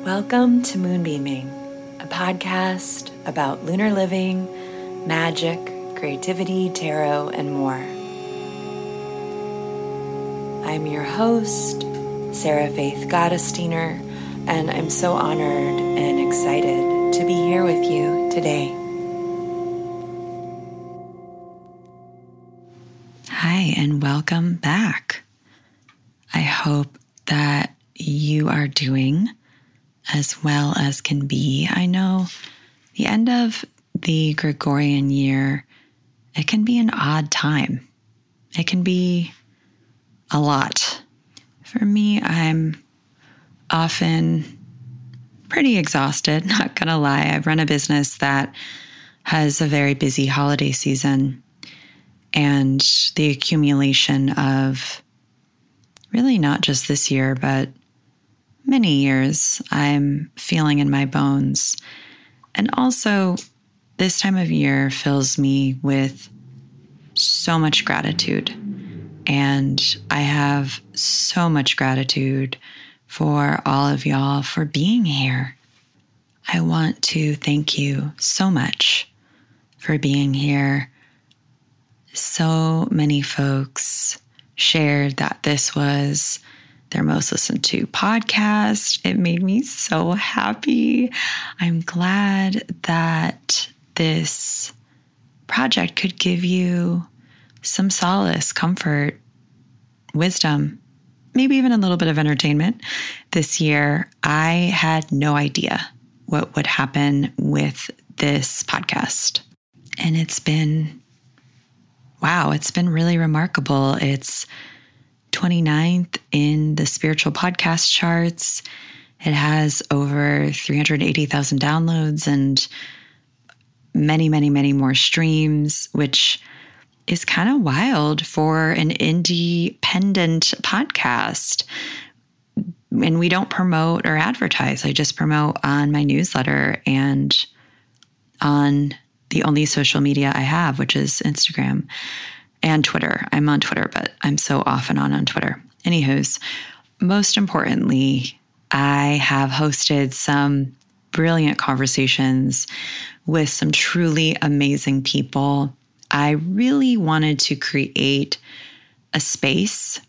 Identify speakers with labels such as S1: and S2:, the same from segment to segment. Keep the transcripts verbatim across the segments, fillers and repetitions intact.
S1: Welcome to Moonbeaming, a podcast about lunar living, magic, creativity, tarot, and more. I'm your host, Sarah Faith Gottesdiener, and I'm so honored and excited to be here with you today. Hi, and welcome back. I hope that you are doing as well as can be. I know the end of the Gregorian year, it can be an odd time. It can be a lot. For me, I'm often pretty exhausted, not gonna lie. I run a business that has a very busy holiday season, and the accumulation of really not just this year, but many years, I'm feeling in my bones. And also, this time of year fills me with so much gratitude. And I have so much gratitude for all of y'all for being here. I want to thank you so much for being here. So many folks shared that this was their most listened to podcast. It made me so happy. I'm glad that this project could give you some solace, comfort, wisdom, maybe even a little bit of entertainment. This year, I had no idea what would happen with this podcast. And it's been, wow, it's been really remarkable. It's twenty-ninth in the spiritual podcast charts. It has over three hundred eighty thousand downloads and many, many, many more streams, which is kind of wild for an independent podcast. And we don't promote or advertise. I just promote on my newsletter and on the only social media I have, which is Instagram. And Twitter. I'm on Twitter, but I'm so off and on on Twitter. Anywho's, most importantly, I have hosted some brilliant conversations with some truly amazing people. I really wanted to create a space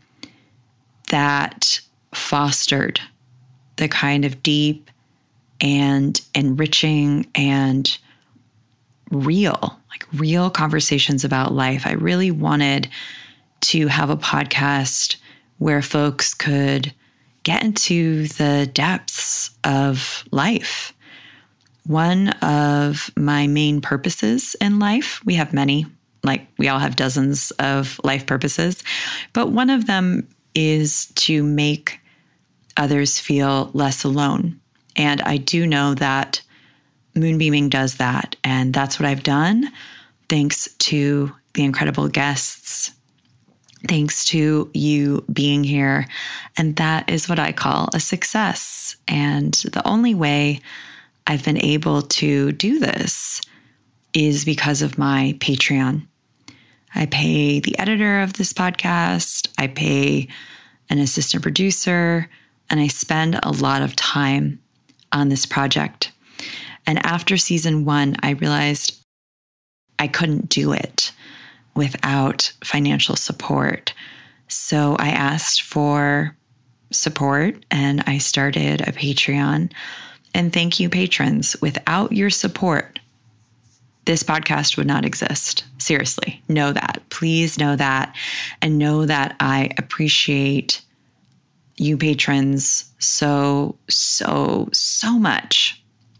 S1: that fostered the kind of deep and enriching and real, like real conversations about life. I really wanted to have a podcast where folks could get into the depths of life. One of my main purposes in life, we have many, like we all have dozens of life purposes, but one of them is to make others feel less alone. And I do know that Moonbeaming does that, and that's what I've done. Thanks to the incredible guests, thanks to you being here, and that is what I call a success. And the only way I've been able to do this is because of my Patreon. I pay the editor of this podcast, I pay an assistant producer, and I spend a lot of time on this project. And after season one, I realized I couldn't do it without financial support. So I asked for support and I started a Patreon. And thank you, patrons. Without your support, this podcast would not exist. Seriously, know that. Please know that. And know that I appreciate you patrons so, so, so much.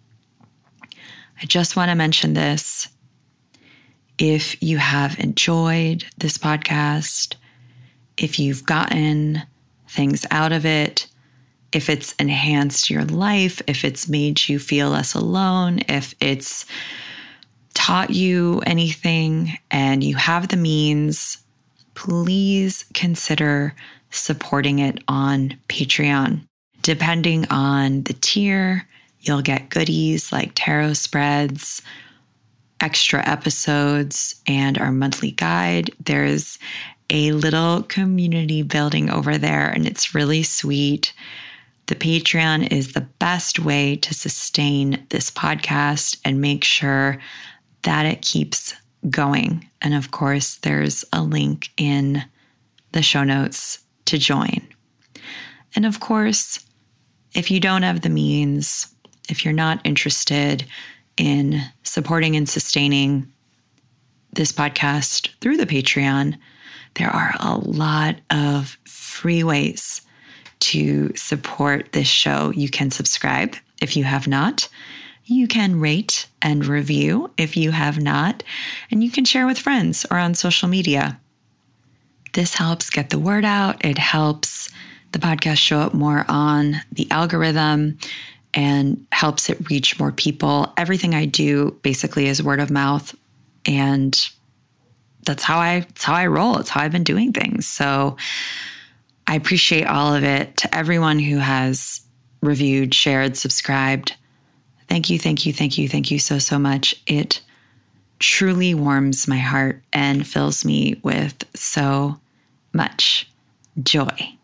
S1: I just want to mention this. If you have enjoyed this podcast, if you've gotten things out of it, if it's enhanced your life, if it's made you feel less alone, if it's taught you anything and you have the means, please consider supporting it on Patreon. Depending on the tier, you'll get goodies like tarot spreads, extra episodes, and our monthly guide. There's a little community building over there, and it's really sweet. The Patreon is the best way to sustain this podcast and make sure that it keeps going. And of course, there's a link in the show notes to join. And of course, if you don't have the means, if you're not interested in supporting and sustaining this podcast through the Patreon, there are a lot of free ways to support this show. You can subscribe if you have not. You can rate and review if you have not. And you can share with friends or on social media. This helps get the word out. It helps the podcast show up more on the algorithm and helps it reach more people. Everything I do basically is word of mouth. And that's how I, that's how I roll. It's how I've been doing things. So I appreciate all of it. To everyone who has reviewed, shared, subscribed, thank you, thank you, thank you, thank you so, so much. It truly warms my heart and fills me with so much joy.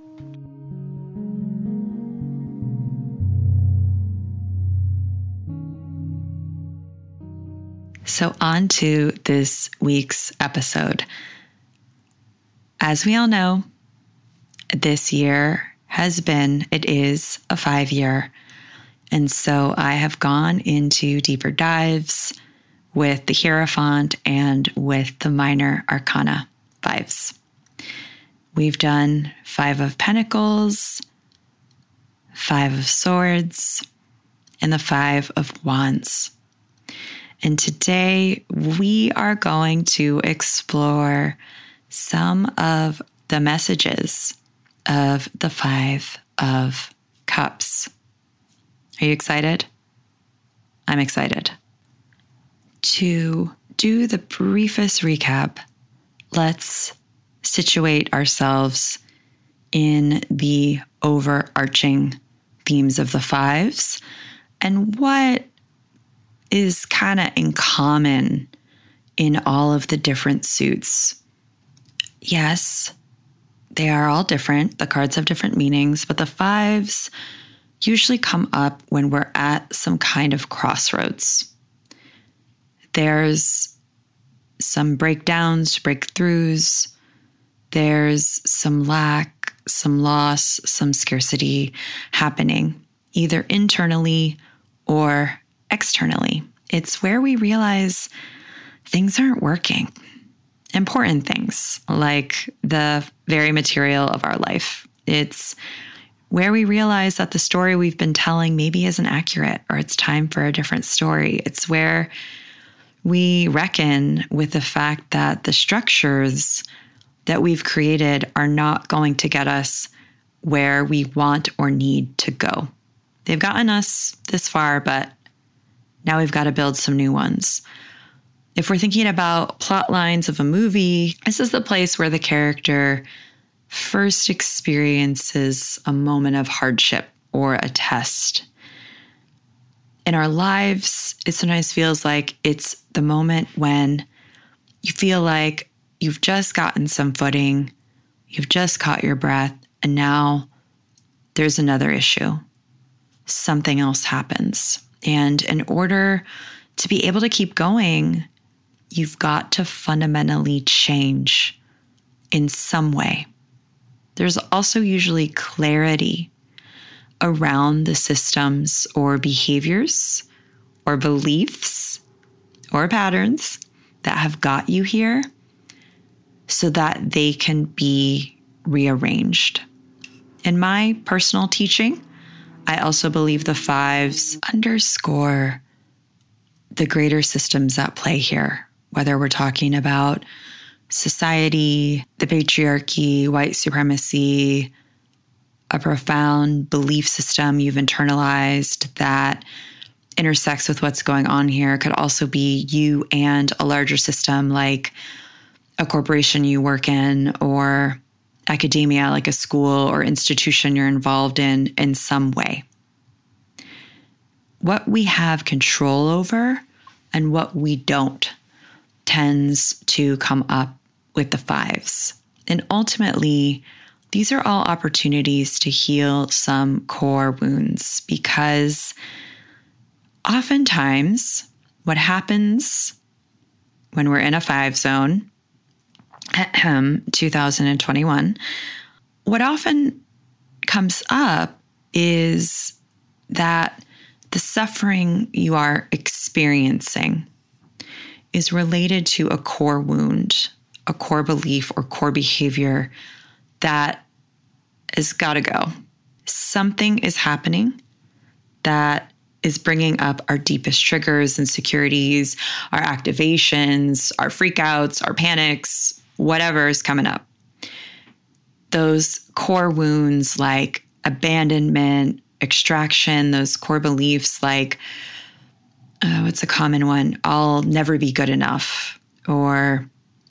S1: So on to this week's episode. As we all know, this year has been, it is a five year. And so I have gone into deeper dives with the Hierophant and with the minor arcana fives. We've done Five of Pentacles, Five of Swords, and the Five of Wands. And today we are going to explore some of the messages of the Five of Cups. Are you excited? I'm excited. To do the briefest recap, let's situate ourselves in the overarching themes of the fives and what is kind of in common in all of the different suits. Yes, they are all different. The cards have different meanings, but the fives usually come up when we're at some kind of crossroads. There's some breakdowns, breakthroughs. There's some lack, some loss, some scarcity happening, either internally or externally. It's where we realize things aren't working. Important things like the very material of our life. It's where we realize that the story we've been telling maybe isn't accurate or it's time for a different story. It's where we reckon with the fact that the structures that we've created are not going to get us where we want or need to go. They've gotten us this far, but now we've got to build some new ones. If we're thinking about plot lines of a movie, this is the place where the character first experiences a moment of hardship or a test. In our lives, it sometimes feels like it's the moment when you feel like you've just gotten some footing, you've just caught your breath, and now there's another issue. Something else happens. And in order to be able to keep going, you've got to fundamentally change in some way. There's also usually clarity around the systems or behaviors or beliefs or patterns that have got you here so that they can be rearranged. In my personal teaching, I also believe the fives underscore the greater systems at play here, whether we're talking about society, the patriarchy, white supremacy, a profound belief system you've internalized that intersects with what's going on here. It could also be you and a larger system like a corporation you work in or academia, like a school or institution you're involved in in some way. What we have control over and what we don't tends to come up with the fives. And ultimately, these are all opportunities to heal some core wounds, because oftentimes what happens when we're in a five zone, two thousand twenty-one, what often comes up is that the suffering you are experiencing is related to a core wound, a core belief or core behavior that has got to go. Something is happening that is bringing up our deepest triggers, insecurities, our activations, our freakouts, our panics, whatever is coming up. Those core wounds like abandonment, extraction, those core beliefs like, uh, what's a common one? I'll never be good enough, or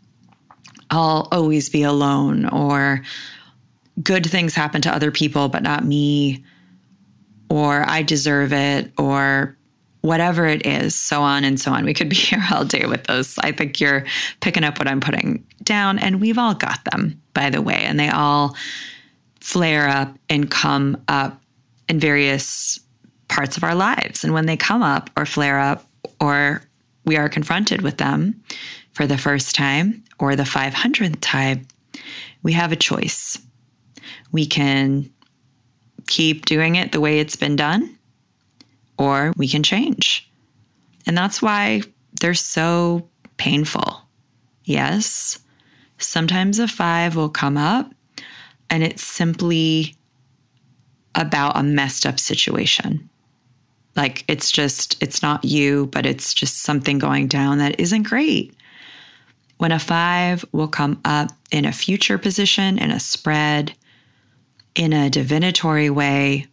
S1: I'll always be alone, or good things happen to other people, but not me, or I deserve it, or whatever it is, so on and so on. We could be here all day with those. I think you're picking up what I'm putting down, and we've all got them, by the way, and they all flare up and come up in various parts of our lives. And when they come up or flare up, or we are confronted with them for the first time or the five hundredth time, we have a choice. We can keep doing it the way it's been done, or we can change. And that's why they're so painful. Yes, sometimes a five will come up and it's simply about a messed up situation. Like it's just, it's not you, but it's just something going down that isn't great. When a five will come up in a future position, in a spread, in a divinatory way,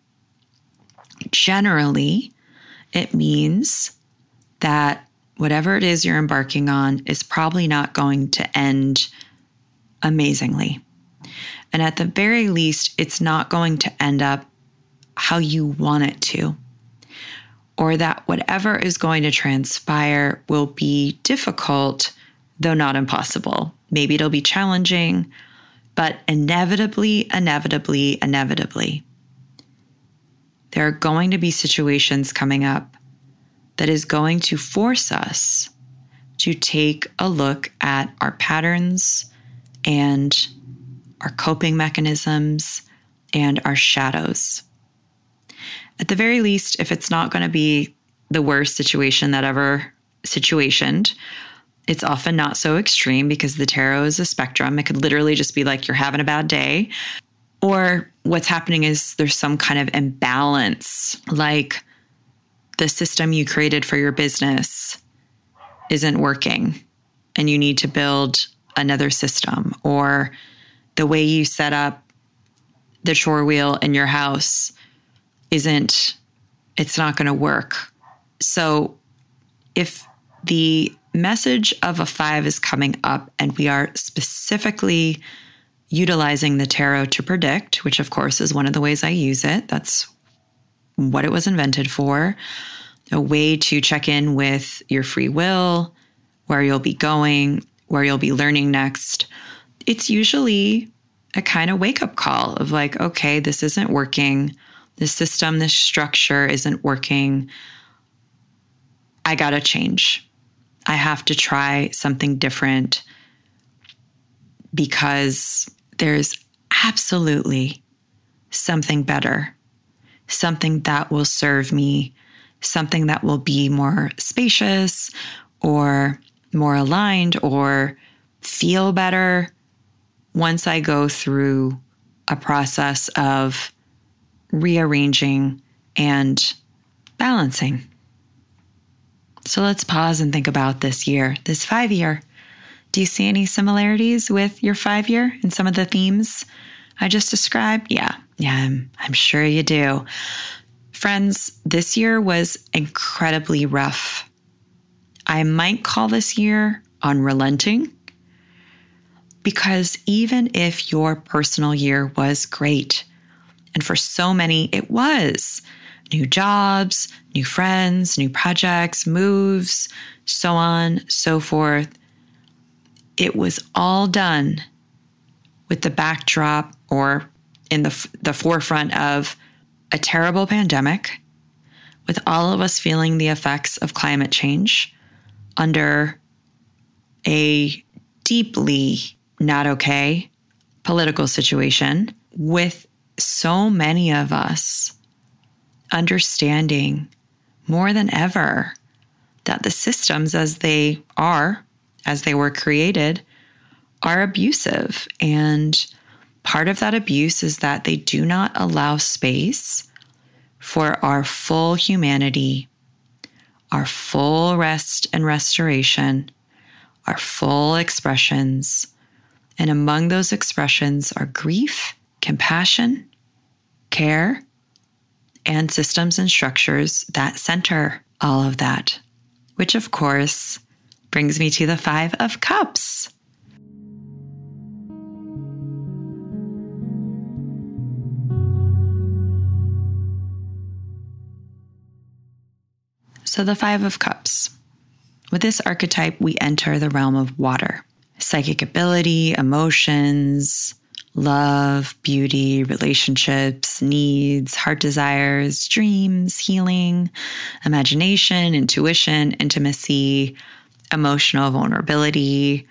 S1: generally, it means that whatever it is you're embarking on is probably not going to end amazingly. And at the very least, it's not going to end up how you want it to, or that whatever is going to transpire will be difficult, though not impossible. Maybe it'll be challenging, but inevitably, inevitably, inevitably, there are going to be situations coming up that is going to force us to take a look at our patterns and our coping mechanisms and our shadows. At the very least, if it's not going to be the worst situation that ever situationed, it's often not so extreme, because the tarot is a spectrum. It could literally just be like you're having a bad day, or what's happening is there's some kind of imbalance, like the system you created for your business isn't working and you need to build another system, or the way you set up the chore wheel in your house isn't, it's not going to work. So if the message of a five is coming up and we are specifically utilizing the tarot to predict, which of course is one of the ways I use it. That's what it was invented for. A way to check in with your free will, where you'll be going, where you'll be learning next. It's usually a kind of wake-up call of like, okay, this isn't working. This system, this structure isn't working. I gotta change. I have to try something different, because there's absolutely something better, something that will serve me, something that will be more spacious or more aligned or feel better once I go through a process of rearranging and balancing. So let's pause and think about this year, this five year. Do you see any similarities with your five year in some of the themes I just described? Yeah, yeah, I'm, I'm sure you do. Friends, this year was incredibly rough. I might call this year unrelenting, because even if your personal year was great, and for so many it was, new jobs, new friends, new projects, moves, so on, so forth, it was all done with the backdrop or in the, the forefront of a terrible pandemic, with all of us feeling the effects of climate change under a deeply not okay political situation, with so many of us understanding more than ever that the systems as they are, as they were created, are abusive. And part of that abuse is that they do not allow space for our full humanity, our full rest and restoration, our full expressions. And among those expressions are grief, compassion, care, and systems and structures that center all of that, which of course brings me to the Five of Cups. So the Five of Cups. With this archetype, we enter the realm of water, psychic ability, emotions, love, beauty, relationships, needs, heart desires, dreams, healing, imagination, intuition, intimacy, emotional vulnerability.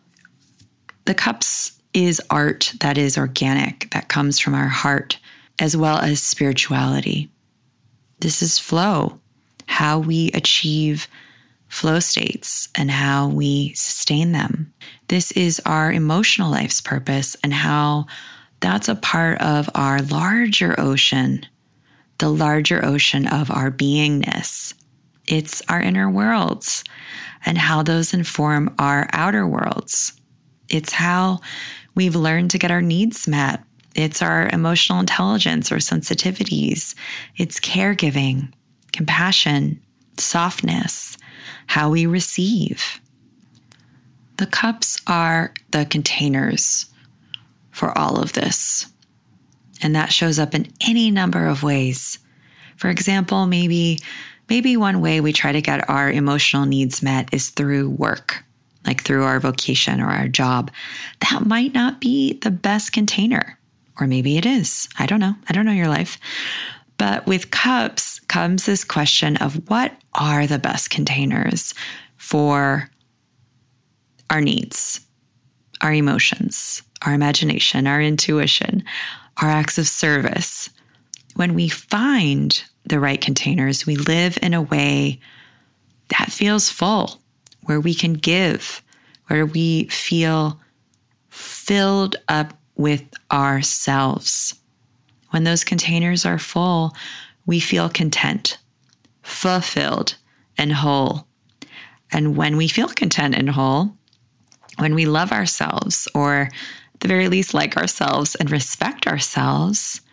S1: The cups is art that is organic, that comes from our heart, as well as spirituality. This is flow, how we achieve flow states and how we sustain them. This is our emotional life's purpose and how that's a part of our larger ocean, the larger ocean of our beingness. It's our inner worlds and how those inform our outer worlds. It's how we've learned to get our needs met. It's our emotional intelligence or sensitivities. It's caregiving, compassion, softness, how we receive. The cups are the containers for all of this. And that shows up in any number of ways. For example, maybe, maybe one way we try to get our emotional needs met is through work, like through our vocation or our job. That might not be the best container, or maybe it is. I don't know. I don't know your life. But with cups comes this question of what are the best containers for our needs, our emotions, our imagination, our intuition, our acts of service. When we find the right containers, we live in a way that feels full, where we can give, where we feel filled up with ourselves. When those containers are full, we feel content, fulfilled, and whole. And when we feel content and whole, when we love ourselves, or at the very least like ourselves and respect ourselves,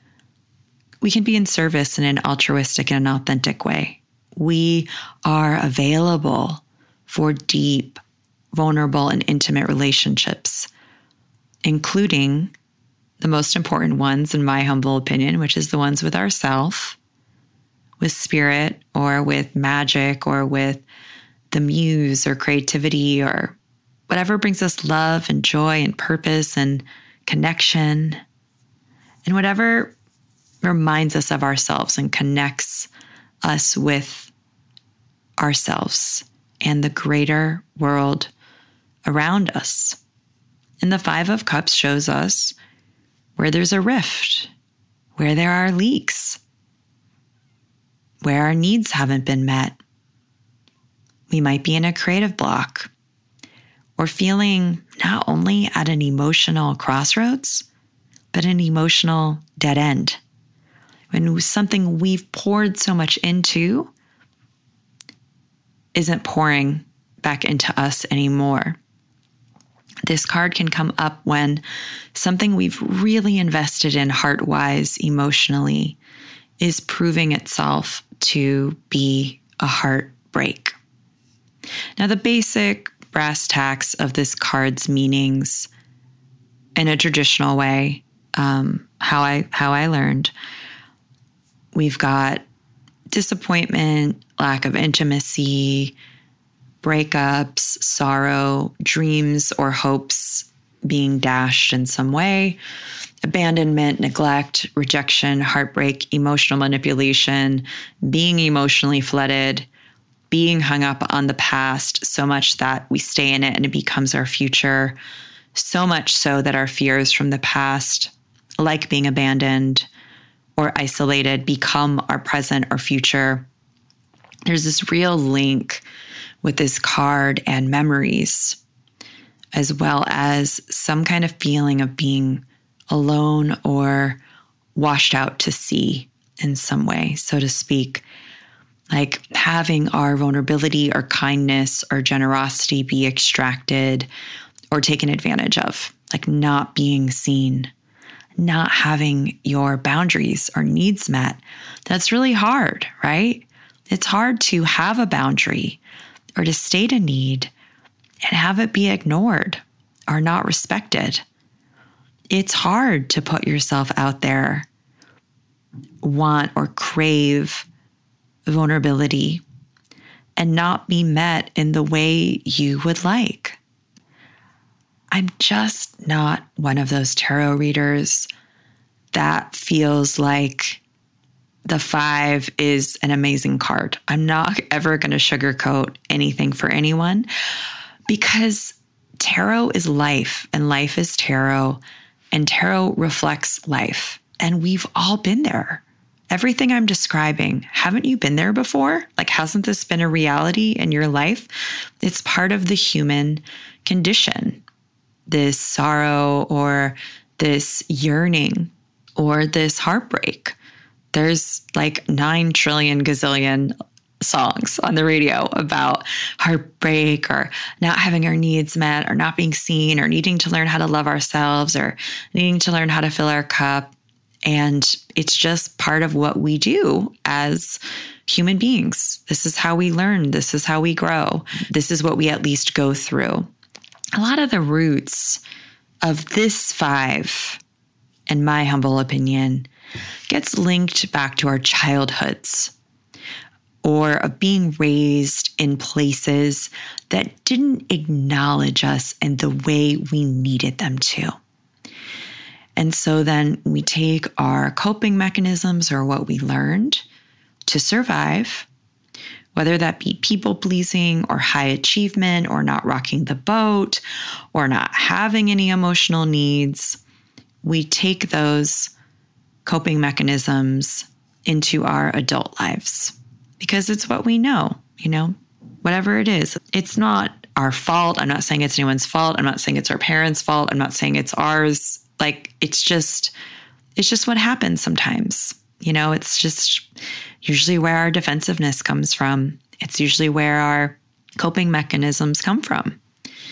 S1: we can be in service in an altruistic and an authentic way. We are available for deep, vulnerable, and intimate relationships, including the most important ones, in my humble opinion, which is the ones with ourself, with spirit, or with magic, or with the muse, or creativity, or whatever brings us love and joy and purpose and connection, and whatever reminds us of ourselves and connects us with ourselves and the greater world around us. And the Five of Cups shows us where there's a rift, where there are leaks, where our needs haven't been met. We might be in a creative block, or feeling not only at an emotional crossroads, but an emotional dead end. When something we've poured so much into isn't pouring back into us anymore. This card can come up when something we've really invested in heart-wise, emotionally, is proving itself to be a heartbreak. Now, the basic brass tacks of this card's meanings in a traditional way, um, how I how I learned, we've got disappointment, lack of intimacy, breakups, sorrow, dreams or hopes being dashed in some way, abandonment, neglect, rejection, heartbreak, emotional manipulation, being emotionally flooded, being hung up on the past so much that we stay in it and it becomes our future, so much so that our fears from the past, like being abandoned or isolated, become our present or future. There's this real link with this card and memories, as well as some kind of feeling of being alone or washed out to sea in some way, so to speak. Like having our vulnerability or kindness or generosity be extracted or taken advantage of, like not being seen, not having your boundaries or needs met. That's really hard, right? It's hard to have a boundary or to state a need and have it be ignored or not respected. It's hard to put yourself out there, want or crave vulnerability, and not be met in the way you would like. I'm just not one of those tarot readers that feels like the five is an amazing card. I'm not ever going to sugarcoat anything for anyone, because tarot is life and life is tarot, and tarot reflects life. And we've all been there. Everything I'm describing, haven't you been there before? Like, hasn't this been a reality in your life? It's part of the human condition, this sorrow or this yearning or this heartbreak. There's like nine trillion gazillion songs on the radio about heartbreak or not having our needs met or not being seen or needing to learn how to love ourselves or needing to learn how to fill our cup. And it's just part of what we do as human beings. This is how we learn. This is how we grow. This is what we at least go through. A lot of the roots of this five, in my humble opinion, gets linked back to our childhoods, or of being raised in places that didn't acknowledge us in the way we needed them to. And so then we take our coping mechanisms or what we learned to survive, whether that be people pleasing or high achievement or not rocking the boat or not having any emotional needs. We take those coping mechanisms into our adult lives because it's what we know, you know, whatever it is. It's not our fault. I'm not saying it's anyone's fault. I'm not saying it's our parents' fault. I'm not saying it's ours. Like, it's just, it's just what happens sometimes. You know, it's just usually where our defensiveness comes from. It's usually where our coping mechanisms come from.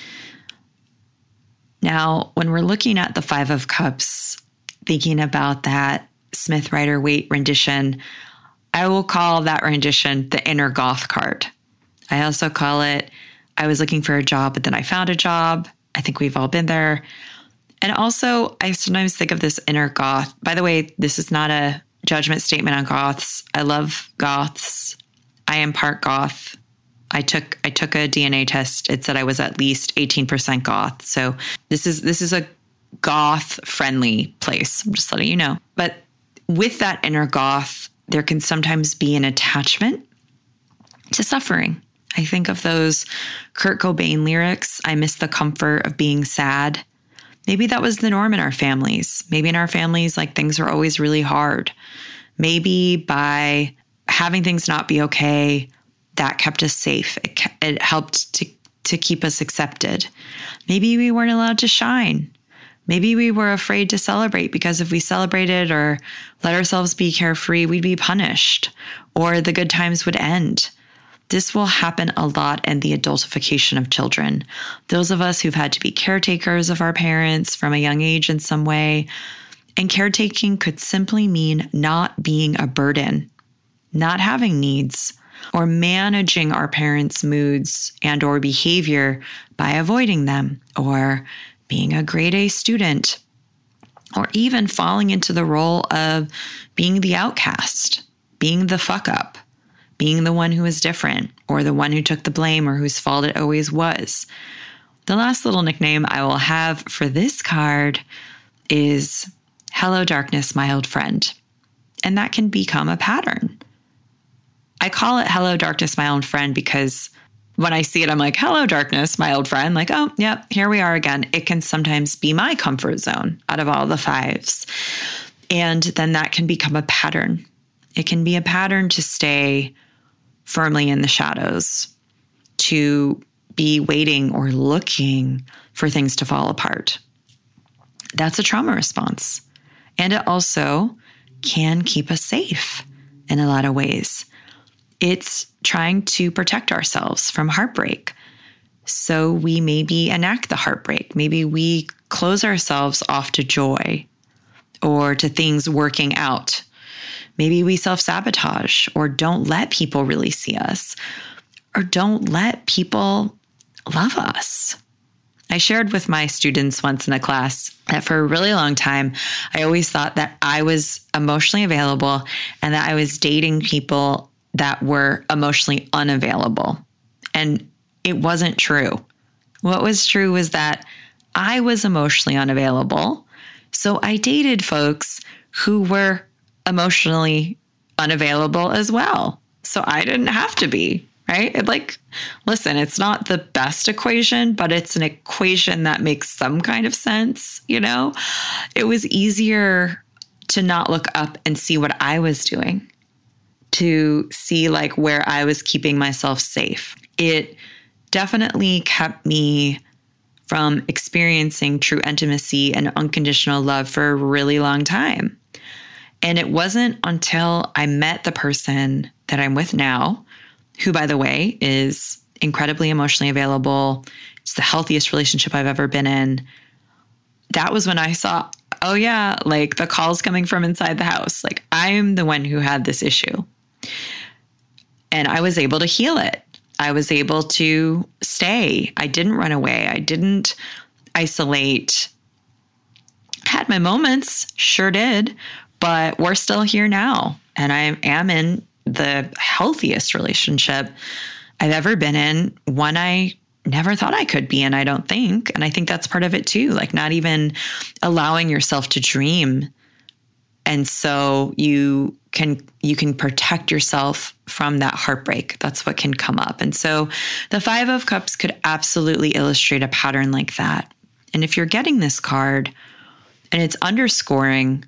S1: Now, when we're looking at the Five of Cups, thinking about that Smith Rider-Waite rendition, I will call that rendition the inner goth card. I also call it, I was looking for a job, but then I found a job. I think we've all been there. And also, I sometimes think of this inner goth. By the way, this is not a judgment statement on goths. I love goths. I am part goth. I took I took a D N A test. It said I was at least eighteen percent goth. So this is this is a goth-friendly place. I'm just letting you know. But with that inner goth, there can sometimes be an attachment to suffering. I think of those Kurt Cobain lyrics, I miss the comfort of being sad. Maybe that was the norm in our families. Maybe in our families, like, things were always really hard. Maybe by having things not be okay, that kept us safe. It, it helped to, to keep us accepted. Maybe we weren't allowed to shine. Maybe we were afraid to celebrate because if we celebrated or let ourselves be carefree, we'd be punished or the good times would end. This will happen a lot in the adultification of children. Those of us who've had to be caretakers of our parents from a young age in some way. And caretaking could simply mean not being a burden, not having needs, or managing our parents' moods and or behavior by avoiding them, or being a grade A student, or even falling into the role of being the outcast, being the fuck up, being the one who is different, or the one who took the blame or whose fault it always was. The last little nickname I will have for this card is hello, darkness, my old friend. And that can become a pattern. I call it hello, darkness, my old friend, because when I see it, I'm like, hello, darkness, my old friend. Like, oh, yep, here we are again. It can sometimes be my comfort zone out of all the fives. And then that can become a pattern. It can be a pattern to stay firmly in the shadows, to be waiting or looking for things to fall apart. That's a trauma response. And it also can keep us safe in a lot of ways. It's trying to protect ourselves from heartbreak. So we maybe enact the heartbreak. Maybe we close ourselves off to joy or to things working out. Maybe we self-sabotage or don't let people really see us or don't let people love us. I shared with my students once in a class that for a really long time, I always thought that I was emotionally available and that I was dating people that were emotionally unavailable. And it wasn't true. What was true was that I was emotionally unavailable. So I dated folks who were emotionally unavailable as well. So I didn't have to be, right? It like, listen, it's not the best equation, but it's an equation that makes some kind of sense, you know? It was easier to not look up and see what I was doing, to see like where I was keeping myself safe. It definitely kept me from experiencing true intimacy and unconditional love for a really long time. And it wasn't until I met the person that I'm with now, who, by the way, is incredibly emotionally available. It's the healthiest relationship I've ever been in. That was when I saw, oh yeah, like the calls coming from inside the house. Like I'm the one who had this issue. And I was able to heal it. I was able to stay. I didn't run away. I didn't isolate. Had my moments, sure did, but we're still here now. And I am in the healthiest relationship I've ever been in, one I never thought I could be in, I don't think. And I think that's part of it too, like not even allowing yourself to dream. And so you can you can protect yourself from that heartbreak. That's what can come up. And so the Five of Cups could absolutely illustrate a pattern like that. And if you're getting this card and it's underscoring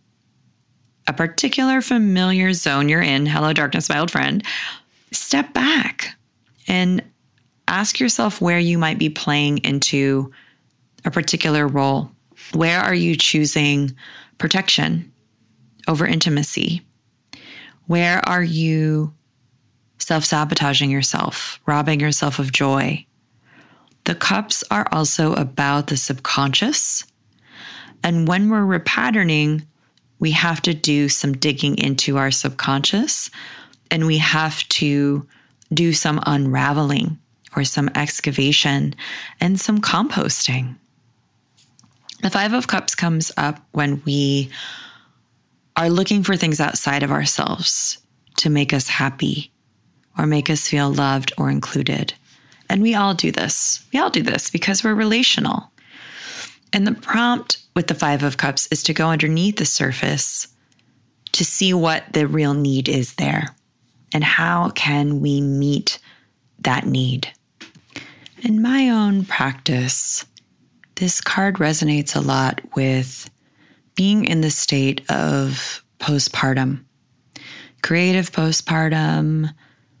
S1: a particular familiar zone you're in, hello, darkness, my old friend, step back and ask yourself where you might be playing into a particular role. Where are you choosing protection over intimacy? Where are you self-sabotaging yourself, robbing yourself of joy? The cups are also about the subconscious. And when we're repatterning, we have to do some digging into our subconscious, and we have to do some unraveling or some excavation and some composting. The Five of Cups comes up when we are looking for things outside of ourselves to make us happy or make us feel loved or included. And we all do this. We all do this because we're relational. And the prompt with the Five of Cups is to go underneath the surface to see what the real need is there and how can we meet that need. In my own practice, this card resonates a lot with being in the state of postpartum, creative postpartum,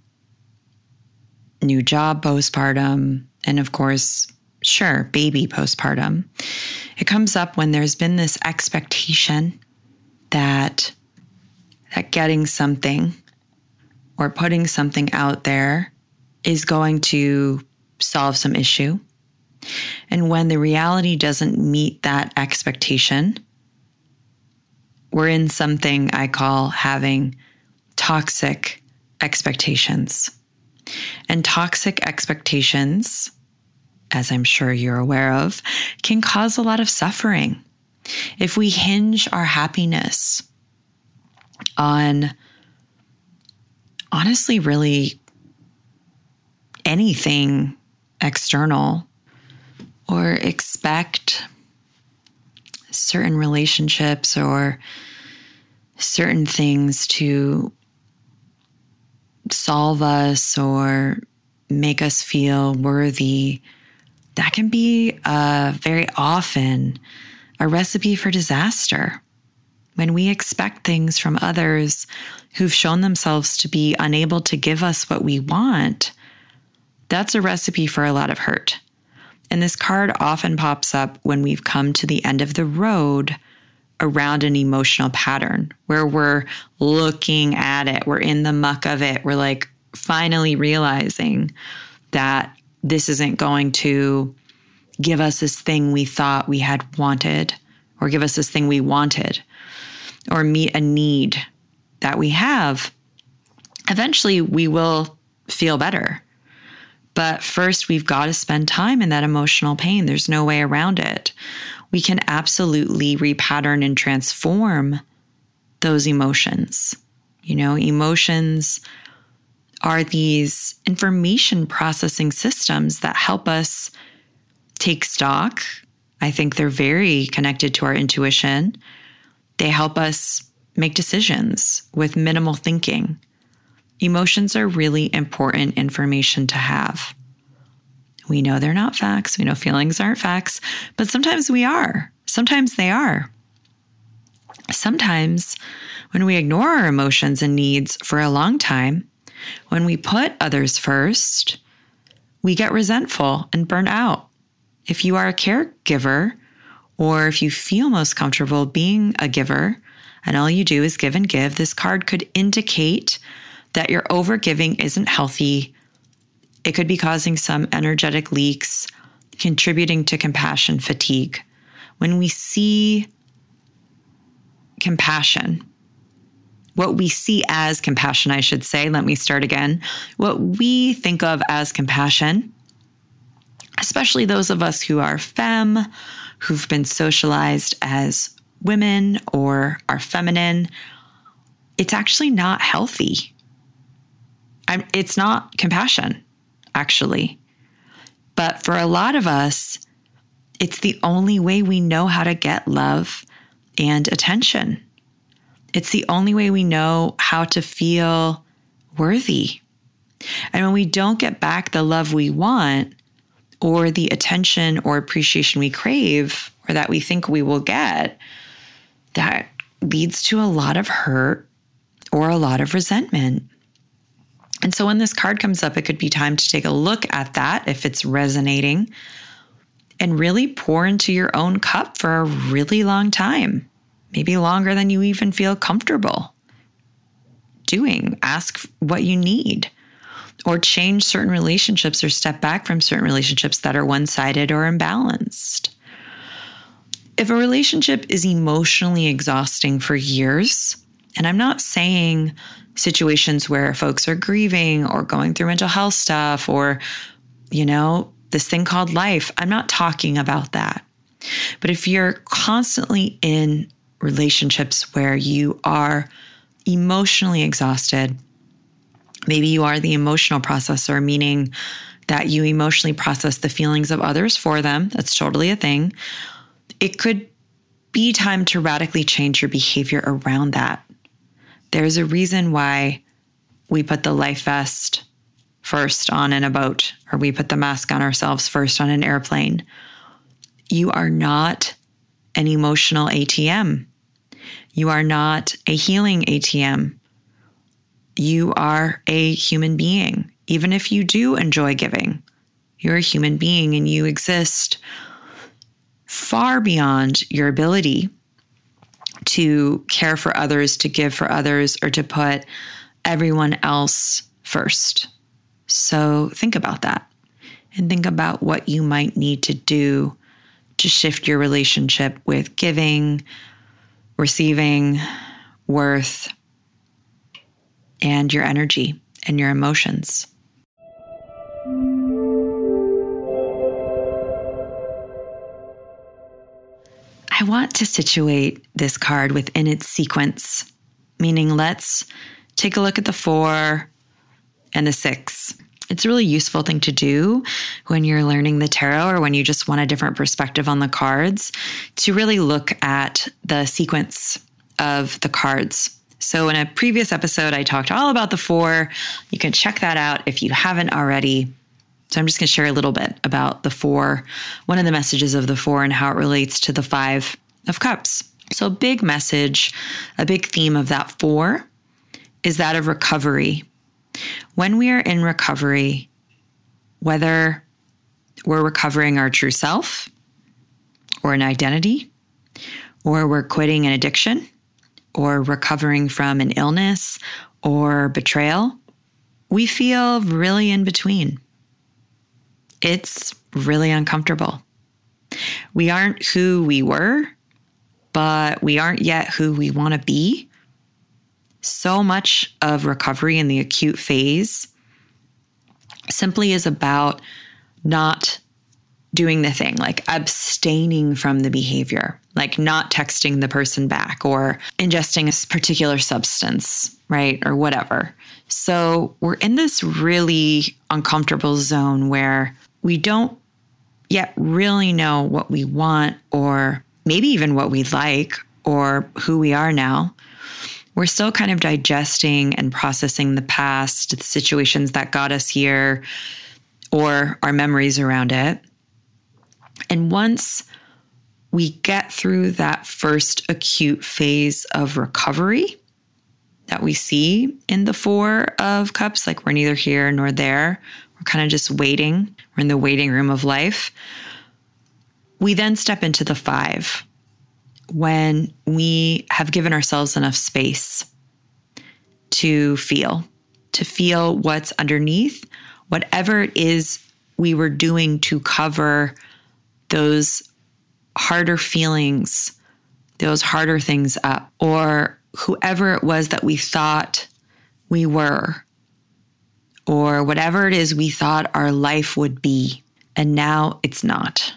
S1: new job postpartum, and of course, sure, baby postpartum. It comes up when there's been this expectation that, that getting something or putting something out there is going to solve some issue. And when the reality doesn't meet that expectation, we're in something I call having toxic expectations. And toxic expectations, as I'm sure you're aware of, can cause a lot of suffering. If we hinge our happiness on, honestly, really anything external, or expect certain relationships or certain things to solve us or make us feel worthy, that can be uh, very often a recipe for disaster. When we expect things from others who've shown themselves to be unable to give us what we want, that's a recipe for a lot of hurt. And this card often pops up when we've come to the end of the road around an emotional pattern where we're looking at it, we're in the muck of it, we're like finally realizing that this isn't going to give us this thing we thought we had wanted, or give us this thing we wanted, or meet a need that we have. Eventually we will feel better. But first, we've got to spend time in that emotional pain. There's no way around it. We can absolutely repattern and transform those emotions. You know, emotions are these information processing systems that help us take stock. I think they're very connected to our intuition. They help us make decisions with minimal thinking. Emotions are really important information to have. We know they're not facts. We know feelings aren't facts, but sometimes we are. Sometimes they are. Sometimes when we ignore our emotions and needs for a long time, when we put others first, we get resentful and burn out. If you are a caregiver, or if you feel most comfortable being a giver, and all you do is give and give, this card could indicate that your overgiving isn't healthy. It could be causing some energetic leaks, contributing to compassion fatigue. When we see compassion, what we see as compassion, I should say, let me start again. What we think of as compassion, especially those of us who are femme, who've been socialized as women or are feminine, it's actually not healthy. I'm, it's not compassion, actually. But for a lot of us, it's the only way we know how to get love and attention. It's the only way we know how to feel worthy. And when we don't get back the love we want, or the attention or appreciation we crave, or that we think we will get, that leads to a lot of hurt or a lot of resentment. And so when this card comes up, it could be time to take a look at that if it's resonating, and really pour into your own cup for a really long time, maybe longer than you even feel comfortable doing. Ask what you need, or change certain relationships, or step back from certain relationships that are one-sided or imbalanced. If a relationship is emotionally exhausting for years, and I'm not saying situations where folks are grieving or going through mental health stuff or, you know, this thing called life. I'm not talking about that. But if you're constantly in relationships where you are emotionally exhausted, maybe you are the emotional processor, meaning that you emotionally process the feelings of others for them. That's totally a thing. It could be time to radically change your behavior around that. There's a reason why we put the life vest first on in a boat, or we put the mask on ourselves first on an airplane. You are not an emotional A T M. You are not a healing A T M. You are a human being. Even if you do enjoy giving, you're a human being and you exist far beyond your ability to care for others, to give for others, or to put everyone else first. So think about that, and think about what you might need to do to shift your relationship with giving, receiving, worth, and your energy and your emotions. I want to situate this card within its sequence, meaning let's take a look at the four and the six. It's a really useful thing to do when you're learning the tarot or when you just want a different perspective on the cards, to really look at the sequence of the cards. So in a previous episode, I talked all about the four. You can check that out if you haven't already. So I'm just going to share a little bit about the four, one of the messages of the four and how it relates to the Five of Cups. So a big message, a big theme of that four is that of recovery. When we are in recovery, whether we're recovering our true self or an identity, or we're quitting an addiction, or recovering from an illness or betrayal, we feel really in between. It's really uncomfortable. We aren't who we were, but we aren't yet who we want to be. So much of recovery in the acute phase simply is about not doing the thing, like abstaining from the behavior, like not texting the person back or ingesting a particular substance, right? Or whatever. So we're in this really uncomfortable zone where we don't yet really know what we want, or maybe even what we like, or who we are now. We're still kind of digesting and processing the past, the situations that got us here, or our memories around it. And once we get through that first acute phase of recovery that we see in the Four of Cups, like we're neither here nor there, we're kind of just waiting, we're in the waiting room of life, we then step into the Five, when we have given ourselves enough space to feel, to feel what's underneath, whatever it is we were doing to cover those harder feelings, those harder things up, or whoever it was that we thought we were, or whatever it is we thought our life would be, and now it's not.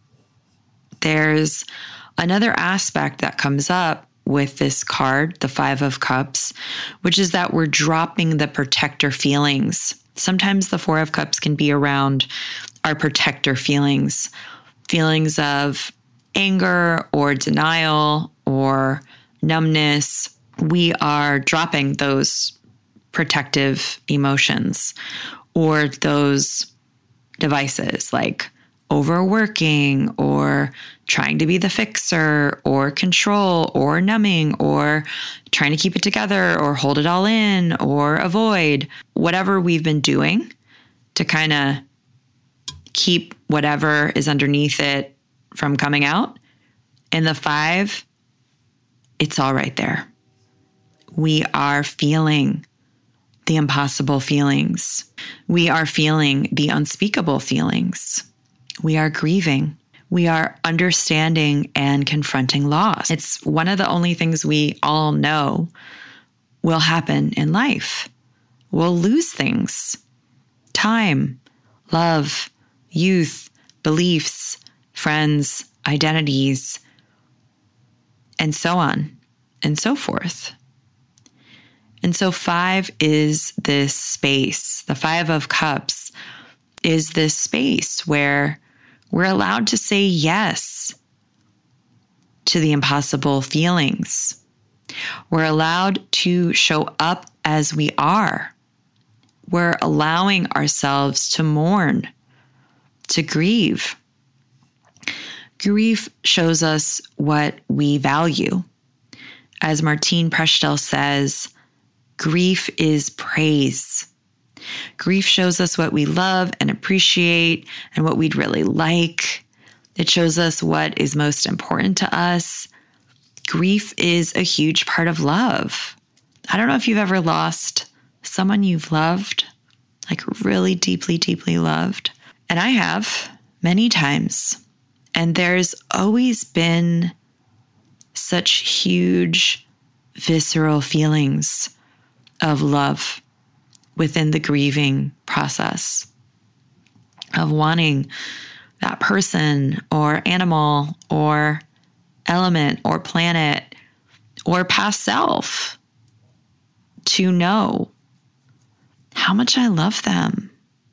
S1: There's another aspect that comes up with this card, the Five of Cups, which is that we're dropping the protector feelings. Sometimes the Four of Cups can be around our protector feelings, feelings of anger or denial or numbness. We are dropping those protective emotions or those devices like overworking or trying to be the fixer or control or numbing or trying to keep it together or hold it all in or avoid whatever we've been doing to kind of keep whatever is underneath it from coming out. In the Five, it's all right there. We are feeling the impossible feelings. We are feeling the unspeakable feelings. We are grieving. We are understanding and confronting loss. It's one of the only things we all know will happen in life. We'll lose things. Time, love, youth, beliefs, friends, identities, and so on and so forth. And so Five is this space. The Five of Cups is this space where we're allowed to say yes to the impossible feelings. We're allowed to show up as we are. We're allowing ourselves to mourn, to grieve. Grief shows us what we value. As Martine Prechtel says, grief is praise. Grief shows us what we love and appreciate and what we'd really like. It shows us what is most important to us. Grief is a huge part of love. I don't know if you've ever lost someone you've loved, like really deeply, deeply loved. And I have many times. And there's always been such huge, visceral feelings of love within the grieving process, of wanting that person or animal or element or planet or past self to know how much I love them,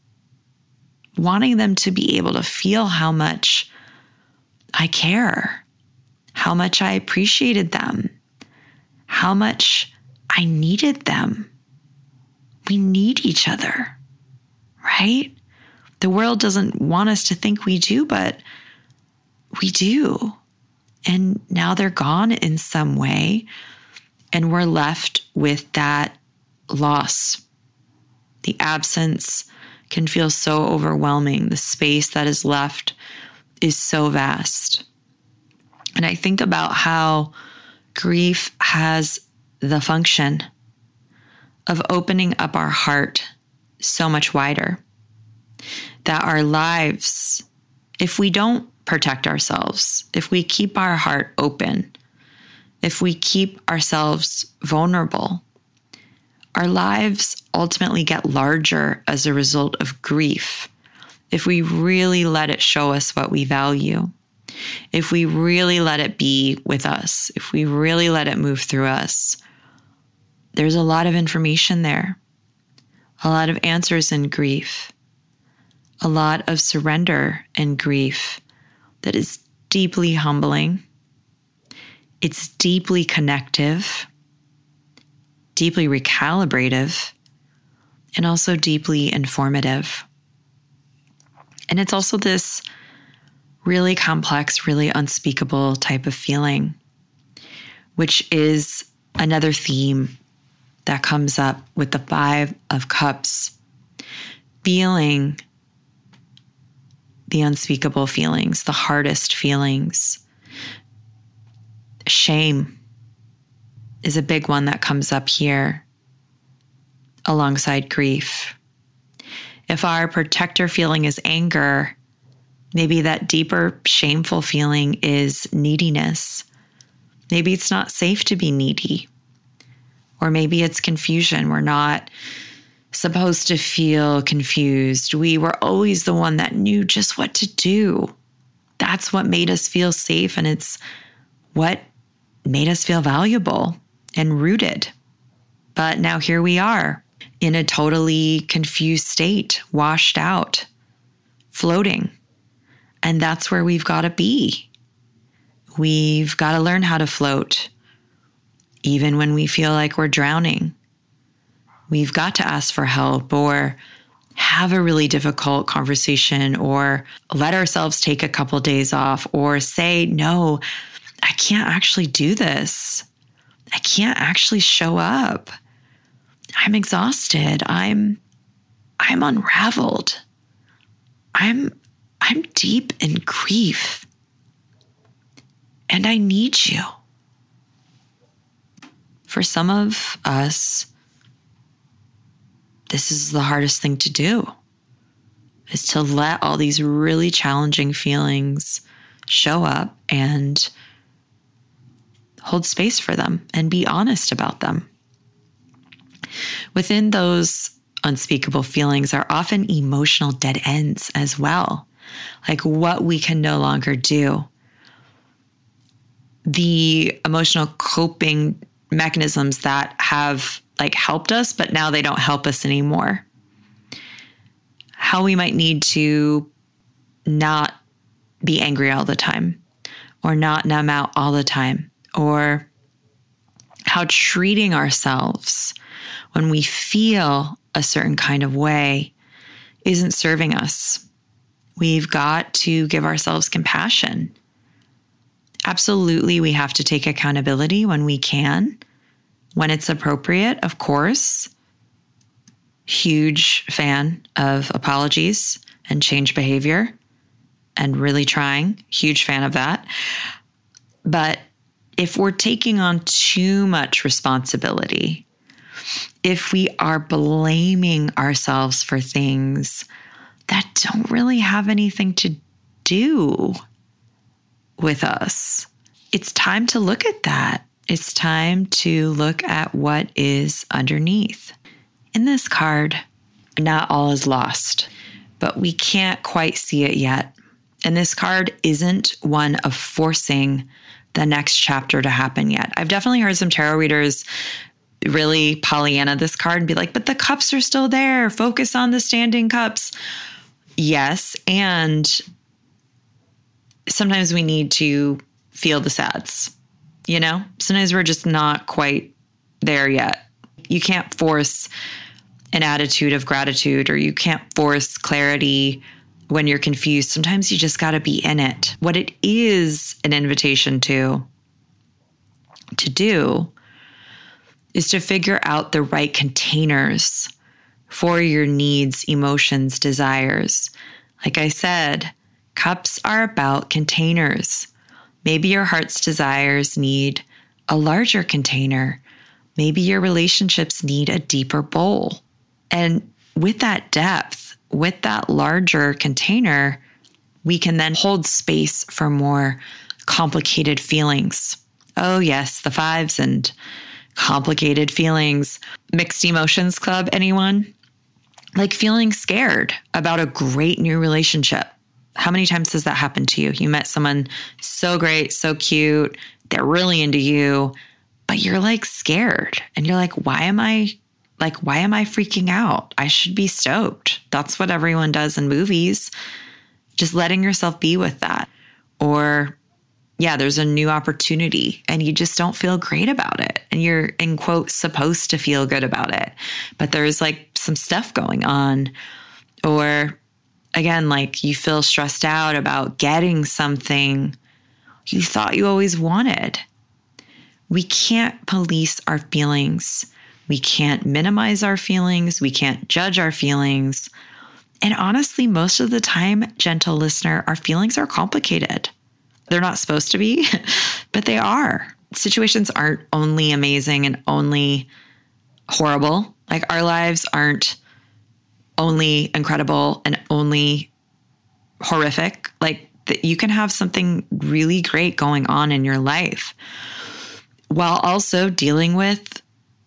S1: wanting them to be able to feel how much I care, how much I appreciated them, how much I needed them. We need each other, right? The world doesn't want us to think we do, but we do. And now they're gone in some way, and we're left with that loss. The absence can feel so overwhelming. The space that is left is so vast. And I think about how grief has the function of opening up our heart so much wider, that our lives, if we don't protect ourselves, if we keep our heart open, if we keep ourselves vulnerable, our lives ultimately get larger as a result of grief. If we really let it show us what we value, if we really let it be with us, if we really let it move through us, there's a lot of information there, a lot of answers in grief, a lot of surrender in grief that is deeply humbling. It's deeply connective, deeply recalibrative, and also deeply informative. And it's also this really complex, really unspeakable type of feeling, which is another theme that comes up with the Five of Cups. Feeling the unspeakable feelings, the hardest feelings. Shame is a big one that comes up here alongside grief. If our protector feeling is anger, maybe that deeper shameful feeling is neediness. Maybe it's not safe to be needy. Or maybe it's confusion. We're not supposed to feel confused. We were always the one that knew just what to do. That's what made us feel safe, and it's what made us feel valuable and rooted. But now here we are in a totally confused state, washed out, floating. And that's where we've got to be. We've got to learn how to float, even when we feel like we're drowning. We've got to ask for help or have a really difficult conversation or let ourselves take a couple days off or say, no, I can't actually do this. I can't actually show up. I'm exhausted. I'm, I'm unraveled. I'm, I'm deep in grief. And I need you. For some of us, this is the hardest thing to do, is to let all these really challenging feelings show up and hold space for them and be honest about them. Within those unspeakable feelings are often emotional dead ends as well, like what we can no longer do. The emotional coping mechanisms that have like helped us, but now they don't help us anymore. How we might need to not be angry all the time, or not numb out all the time, or how treating ourselves when we feel a certain kind of way isn't serving us. We've got to give ourselves compassion. Absolutely, we have to take accountability when we can, when it's appropriate, of course. Huge fan of apologies and change behavior and really trying. Huge fan of that. But if we're taking on too much responsibility, if we are blaming ourselves for things that don't really have anything to do with us, it's time to look at that. It's time to look at what is underneath. In this card, not all is lost, but we can't quite see it yet. And this card isn't one of forcing the next chapter to happen yet. I've definitely heard some tarot readers really Pollyanna this card and be like, but the cups are still there. Focus on the standing cups. Yes. And sometimes we need to feel the sads, you know? Sometimes we're just not quite there yet. You can't force an attitude of gratitude, or you can't force clarity when you're confused. Sometimes you just got to be in it. What it is an invitation to, to do is to figure out the right containers for your needs, emotions, desires. Like I said, cups are about containers. Maybe your heart's desires need a larger container. Maybe your relationships need a deeper bowl. And with that depth, with that larger container, we can then hold space for more complicated feelings. Oh yes, the fives and complicated feelings. Mixed emotions club, anyone? Like feeling scared about a great new relationship. How many times does that happen to you? You met someone so great, so cute, they're really into you, but you're like scared. And you're like, why am I, like, why am I freaking out? I should be stoked. That's what everyone does in movies. Just letting yourself be with that. Or yeah, there's a new opportunity and you just don't feel great about it. And you're, in quote, supposed to feel good about it. But there's like some stuff going on. Or again, like you feel stressed out about getting something you thought you always wanted. We can't police our feelings. We can't minimize our feelings. We can't judge our feelings. And honestly, most of the time, gentle listener, our feelings are complicated. They're not supposed to be, but they are. Situations aren't only amazing and only horrible. Like our lives aren't only incredible and only horrific. Like th- you can have something really great going on in your life while also dealing with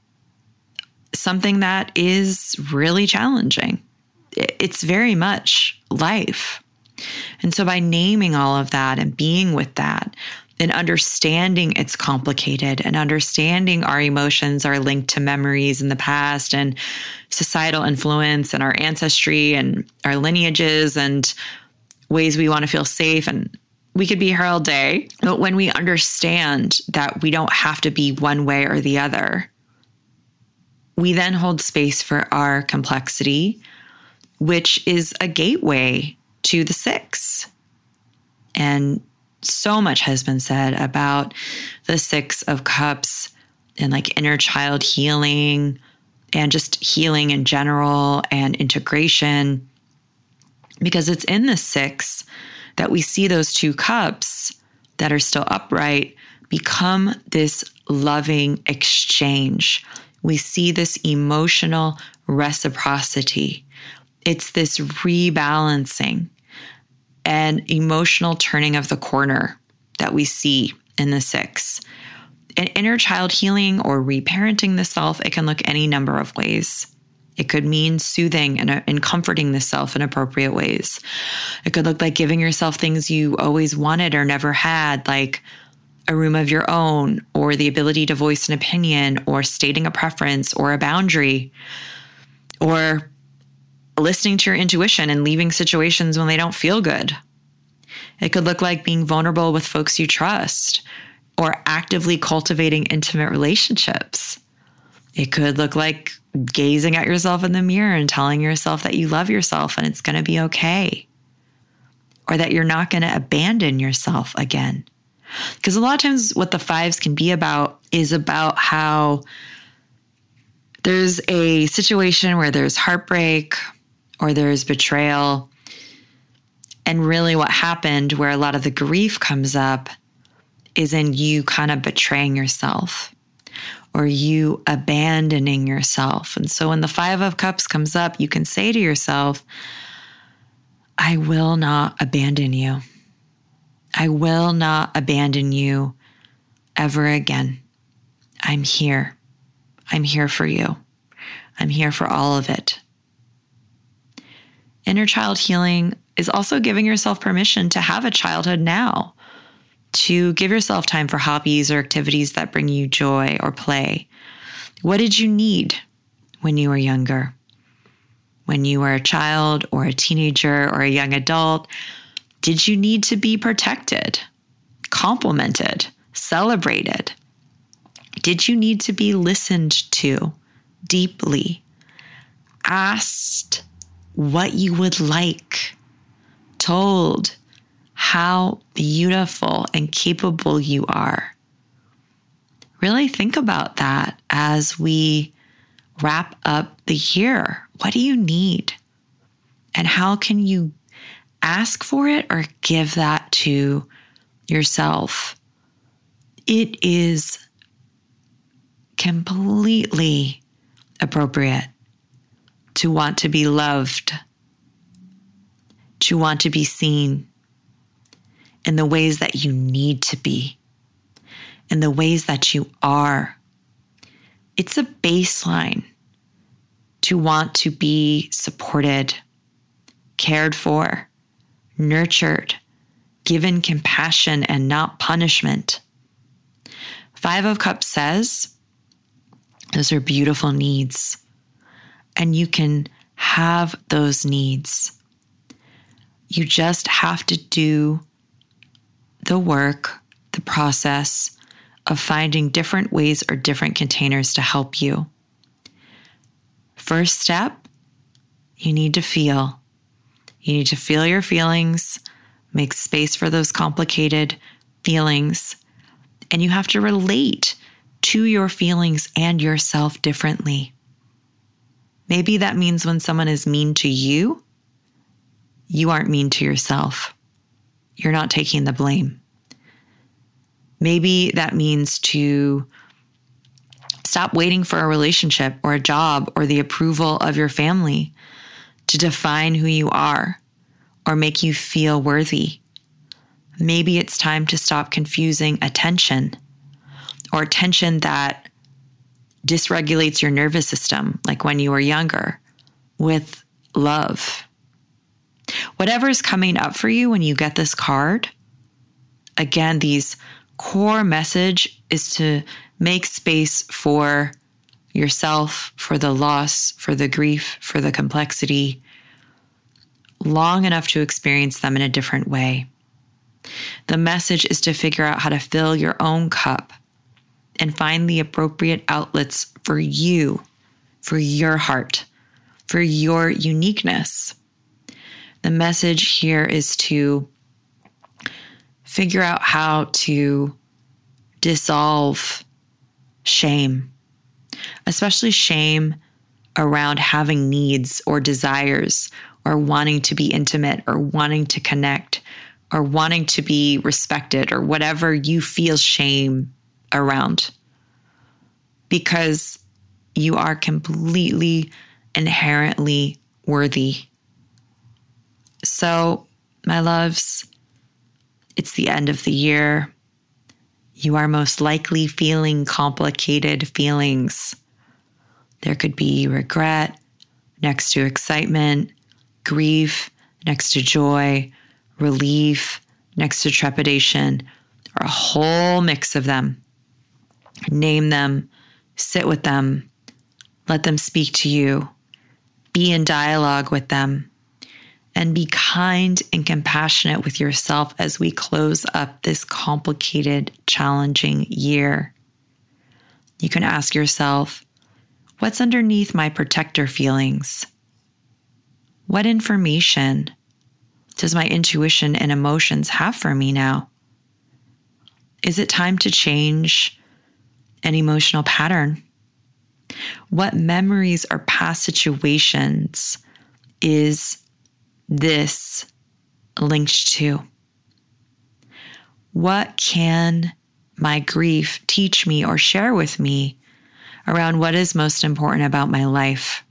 S1: something that is really challenging. It's very much life. And so by naming all of that and being with that and understanding it's complicated and understanding our emotions are linked to memories in the past and societal influence and our ancestry and our lineages and ways we want to feel safe, and we could be here all day. But when we understand that we don't have to be one way or the other, we then hold space for our complexity, which is a gateway to the six. And so much has been said about the Six of Cups and like inner child healing and just healing in general and integration, because it's in the six that we see those two cups that are still upright become this loving exchange. We see this emotional reciprocity. It's this rebalancing and emotional turning of the corner that we see in the six. In inner child healing or reparenting the self, it can look any number of ways. It could mean soothing and, and comforting the self in appropriate ways. It could look like giving yourself things you always wanted or never had, like a room of your own, or the ability to voice an opinion, or stating a preference or a boundary, or listening to your intuition and leaving situations when they don't feel good. It could look like being vulnerable with folks you trust, or actively cultivating intimate relationships. It could look like gazing at yourself in the mirror and telling yourself that you love yourself and it's going to be okay, or that you're not going to abandon yourself again. Because a lot of times what the fives can be about is about how there's a situation where there's heartbreak or there's betrayal. And really what happened, where a lot of the grief comes up, is in you kind of betraying yourself or you abandoning yourself. And so when the Five of Cups comes up, you can say to yourself, I will not abandon you. I will not abandon you ever again. I'm here. I'm here for you. I'm here for all of it. Inner child healing is also giving yourself permission to have a childhood now, to give yourself time for hobbies or activities that bring you joy or play. What did you need when you were younger? when you were a child or a teenager or a young adult? Did you need to be protected, complimented, celebrated? Did you need to be listened to deeply, asked what you would like, told how beautiful and capable you are? Really think about that as we wrap up the year. What do you need? And how can you ask for it or give that to yourself? It is completely appropriate to want to be loved, to want to be seen in the ways that you need to be, in the ways that you are. It's a baseline to want to be supported, cared for, nurtured, given compassion and not punishment. Five of Cups says those are beautiful needs, and you can have those needs. You just have to do the work, the process of finding different ways or different containers to help you. First step, you need to feel. You need to feel your feelings, make space for those complicated feelings, and you have to relate to your feelings and yourself differently. Maybe that means when someone is mean to you, you aren't mean to yourself. You're not taking the blame. Maybe that means to stop waiting for a relationship or a job or the approval of your family to define who you are or make you feel worthy. Maybe it's time to stop confusing attention or attention that dysregulates your nervous system, like when you were younger, with love. Whatever is coming up for you when you get this card, again, these core message is to make space for yourself, for the loss, for the grief, for the complexity, long enough to experience them in a different way. The message is to figure out how to fill your own cup and find the appropriate outlets for you, for your heart, for your uniqueness. The message here is to figure out how to dissolve shame, especially shame around having needs or desires or wanting to be intimate or wanting to connect or wanting to be respected or whatever you feel shame around, because you are completely inherently worthy. So, my loves, it's the end of the year. You are most likely feeling complicated feelings. There could be regret next to excitement, grief next to joy, relief next to trepidation, or a whole mix of them. Name them, sit with them, let them speak to you, be in dialogue with them, and be kind and compassionate with yourself as we close up this complicated, challenging year. You can ask yourself, what's underneath my protector feelings? What information does my intuition and emotions have for me now? Is it time to change an emotional pattern? What memories or past situations is this linked to? What can my grief teach me or share with me around what is most important about my life?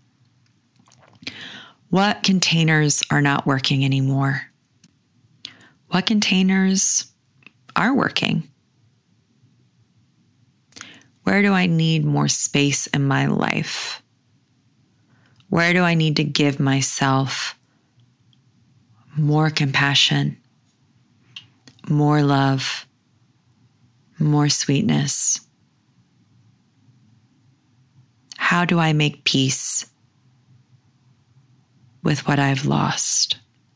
S1: What containers are not working anymore? What containers are working? Where do I need more space in my life? Where do I need to give myself more compassion, more love, more sweetness? How do I make peace? with what I've lost?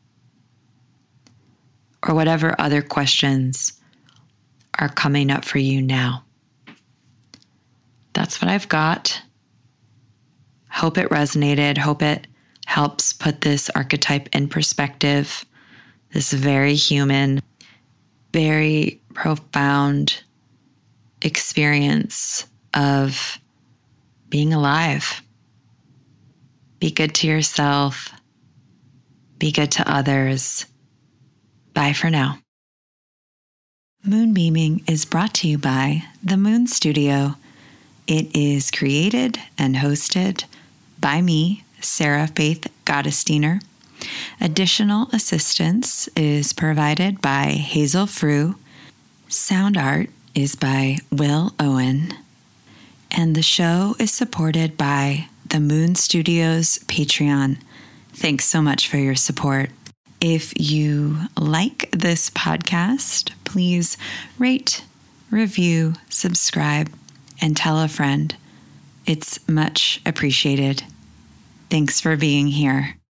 S1: Or whatever other questions are coming up for you now. That's what I've got. Hope it resonated. Hope it helps put this archetype in perspective. This very human, very profound experience of being alive. Be good to yourself. Be good to others. Bye for now. Moonbeaming is brought to you by The Moon Studio. It is created and hosted by me, Sarah Faith Gottesdiener. Additional assistance is provided by Hazel Frew. Sound art is by Will Owen. And the show is supported by the Moon Studio's Patreon. Thanks so much for your support. If you like this podcast, please rate, review, subscribe, and tell a friend. It's much appreciated. Thanks for being here.